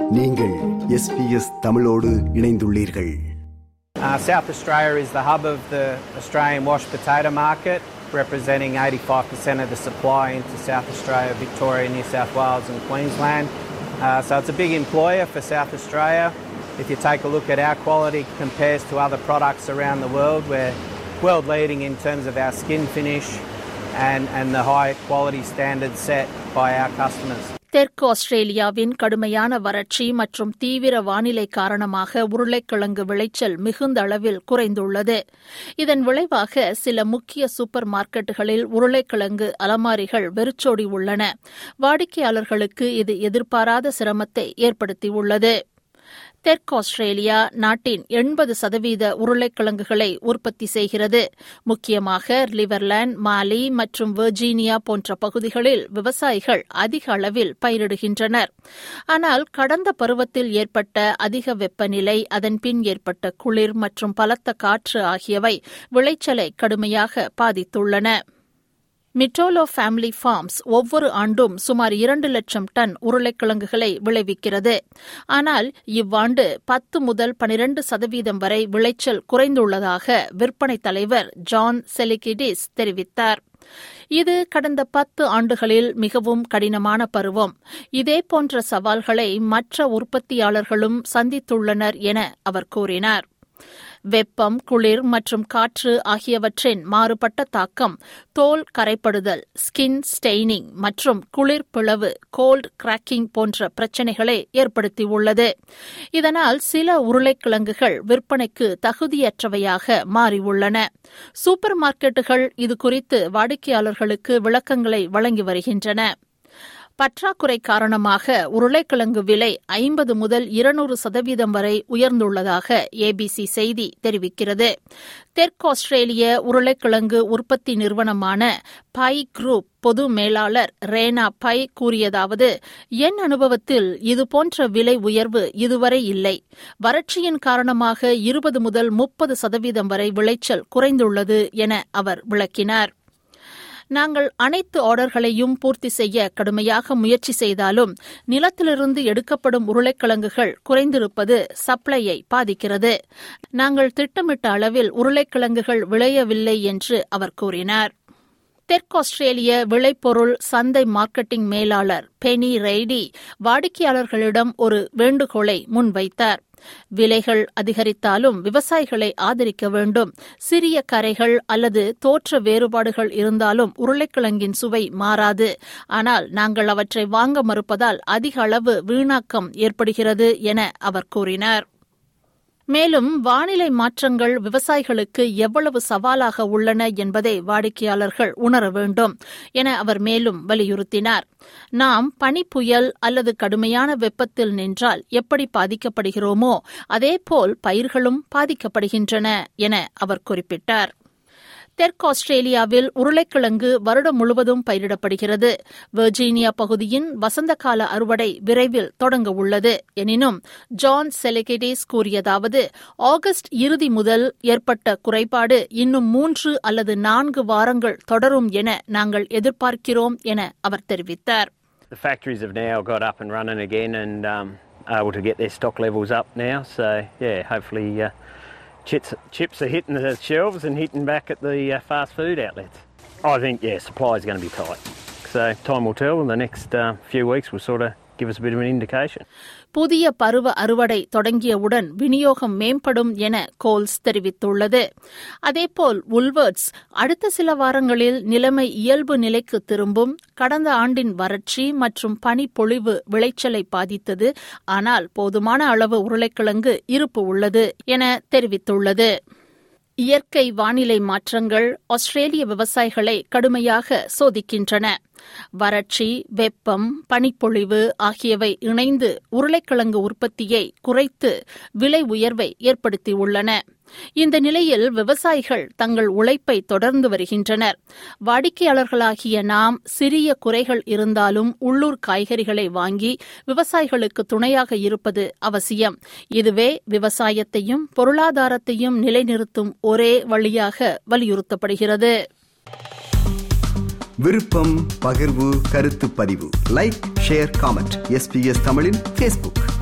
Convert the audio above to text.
நீங்கள் SBS தமிழோடு இணைந்துள்ளீர்கள். South Australia is the hub of the Australian washed potato market, representing 85% of the supply into South Australia, Victoria, New South Wales and Queensland. So it's a big employer for South Australia. If you take a look at our quality compares to other products around the world, we're world leading in terms of our skin finish and the high quality standards set by our customers. தெற்கு ஆஸ்திரேலியாவின் கடுமையான வறட்சி மற்றும் தீவிர வானிலை காரணமாக உருளைக்கிழங்கு விளைச்சல் மிகுந்த அளவில் குறைந்துள்ளது. இதன் விளைவாக சில முக்கிய சூப்பர் மார்க்கெட்டுகளில் உருளைக்கிழங்கு அலமாரிகள் வெறிச்சோடி உள்ளன. வாடிக்கையாளர்களுக்கு இது எதிர்பாராத சிரமத்தை ஏற்படுத்தியுள்ளது. தெற்கு ஆஸ்திரேலியா நாட்டின் 80% உருளைக்கிழங்குகளை உற்பத்தி செய்கிறது. முக்கியமாக லிவர்லேண்ட், மாலி மற்றும் வெர்ஜீனியா போன்ற பகுதிகளில் விவசாயிகள் அதிக அளவில் பயிரிடுகின்றனர். ஆனால் கடந்த பருவத்தில் ஏற்பட்ட அதிக வெப்பநிலை, அதன்பின் ஏற்பட்ட குளிர் மற்றும் பலத்த காற்று ஆகியவை விளைச்சலை கடுமையாக பாதித்துள்ளன. மிட்டோலோ ஃபேமிலி ஃபார்ம்ஸ் ஒவ்வொரு ஆண்டும் சுமார் 2 லட்சம் டன் உருளைக்கிழங்குகளை விளைவிக்கிறது. ஆனால் இவ்வாண்டு 10 முதல் 12% வரை விளைச்சல் குறைந்துள்ளதாக விற்பனை தலைவர் ஜான் செலிகிடிஸ் தெரிவித்தார். இது கடந்த 10 ஆண்டுகளில் மிகவும் கடினமான பருவம். இதேபோன்ற சவால்களை மற்ற உற்பத்தியாளர்களும் சந்தித்துள்ளனர் என அவர் கூறினார். வெப்பம், குளிர் மற்றும் காற்று ஆகியவற்றின் மாறுபட்ட தாக்கம் தோல் கரைப்படுதல், ஸ்கின் ஸ்டெய்னிங் மற்றும் குளிர் பிளவு, கோல்ட் கிராக்கிங் போன்ற பிரச்சினைகளை ஏற்படுத்தியுள்ளது. இதனால் சில உருளைக்கிழங்குகள் விற்பனைக்கு தகுதியற்றவையாக மாறியுள்ளன. சூப்பர் மார்க்கெட்டுகள் இதுகுறித்து வாடிக்கையாளர்களுக்கு விளக்கங்களை வழங்கி வருகின்றன. பற்றாக்குறை காரணமாக உருளைக்கிழங்கு விலை 50 முதல் 200% வரை உயர்ந்துள்ளதாக ABC செய்தி தெரிவிக்கிறது. தெற்கு ஆஸ்திரேலிய உருளைக்கிழங்கு உற்பத்தி நிறுவனமான பை குரூப் பொது மேலாளர் ரேனா பை கூறியதாவது, என் அனுபவத்தில் இதுபோன்ற விலை உயர்வு இதுவரை இல்லை. வறட்சியின் காரணமாக 20 முதல் 30% வரை விளைச்சல் குறைந்துள்ளது என அவர் விளக்கினார். நாங்கள் அனைத்து ஆர்டர்களையும் பூர்த்தி செய்ய கடுமையாக முயற்சி செய்தாலும் நிலத்திலிருந்து எடுக்கப்படும் உருளைக்கிழங்குகள் குறைந்திருப்பது சப்ளையை பாதிக்கிறது. நாங்கள் திட்டமிட்ட அளவில் உருளைக்கிழங்குகள் விளையவில்லை என்று அவர் கூறினார். தெற்கு ஆஸ்திரேலிய விளைபொருள் சந்தை மார்க்கெட்டிங் மேலாளர் பெனி ரெய்டி வாடிக்கையாளர்களிடம் ஒரு வேண்டுகோளை முன்வைத்தார். விலைகள் அதிகரித்தாலும் விவசாயிகளை ஆதரிக்க வேண்டும். சிறிய கரைகள் அல்லது தோற்ற வேறுபாடுகள் இருந்தாலும் உருளைக்கிழங்கின் சுவை மாறாது. ஆனால் நாங்கள் அவற்றை வாங்க மறுப்பதால் அதிக அளவு வீணாக்கம் ஏற்படுகிறது என அவர் கூறினார். மேலும் வானிலை மாற்றங்கள் விவசாயிகளுக்கு எவ்வளவு சவாலாக உள்ளன என்பதை வாடிக்கையாளர்கள் உணர வேண்டும் என அவர் மேலும் வலியுறுத்தினார். நாம் பனிப்புயல் அல்லது கடுமையான வெப்பத்தில் நின்றால் எப்படி பாதிக்கப்படுகிறோமோ அதேபோல் பயிர்களும் பாதிக்கப்படுகின்றன என அவர் குறிப்பிட்டார். தெற்கு ஆஸ்திரேலியாவில் உருளைக்கிழங்கு வருடம் முழுவதும் பயிரிடப்படுகிறது. வெர்ஜீனியா பகுதியின் வசந்தகால அறுவடை விரைவில் தொடங்க உள்ளது. எனினும் ஜான் செலிகிடிஸ் கூறியதாவது, ஆகஸ்ட் இறுதி முதல் ஏற்பட்ட குறைபாடு இன்னும் 3 அல்லது 4 வாரங்கள் தொடரும் என நாங்கள் எதிர்பார்க்கிறோம் என அவர் தெரிவித்தார். The factories have now got up and running again and able to get their stock levels up now. So yeah, hopefully chips are hitting the shelves and hitting back at the fast food outlets. I think, supply is going to be tight. So time will tell, and the next few weeks will sort of give us a bit of an indication. புதிய பருவ அறுவடை தொடங்கியவுடன் விநியோகம் மேம்படும் என goals தெரிவித்துள்ளது. அதேபோல் உல்வர்ட்ஸ் அடுத்த சில வாரங்களில் நிலைமை இயல்பு நிலைக்கு திரும்பும். கடந்த ஆண்டின் வறட்சி மற்றும் பனிப்பொழிவு விளைச்சலை பாதித்தது. ஆனால் போதுமான அளவு உருளைக்கிழங்கு இருப்பு உள்ளது என தெரிவித்துள்ளது. இயற்கை வானிலை மாற்றங்கள் ஆஸ்திரேலிய விவசாயிகளை கடுமையாக சோதிக்கின்றன. வறட்சி, வெப்பம், பனிப்பொழிவு ஆகியவை இணைந்து உருளைக்கிழங்கு உற்பத்தியை குறைத்து விலை உயர்வை ஏற்படுத்தியுள்ளன. இந்த நிலையில் விவசாயிகள் தங்கள் உழைப்பை தொடர்ந்து வருகின்றனர். வாடிக்கையாளர்களாகிய நாம் சிறிய குறைகள் இருந்தாலும் உள்ளூர் காய்கறிகளை வாங்கி விவசாயிகளுக்கு துணையாக இருப்பது அவசியம். இதுவே விவசாயத்தையும் பொருளாதாரத்தையும் நிலைநிறுத்தும் ஒரே வழியாக வலியுறுத்தப்படுகிறது. விருப்பம், பகிர்வு, கருத்து பதிவு, லைக், ஷேர், காமெண்ட். SBS தமிழின் Facebook.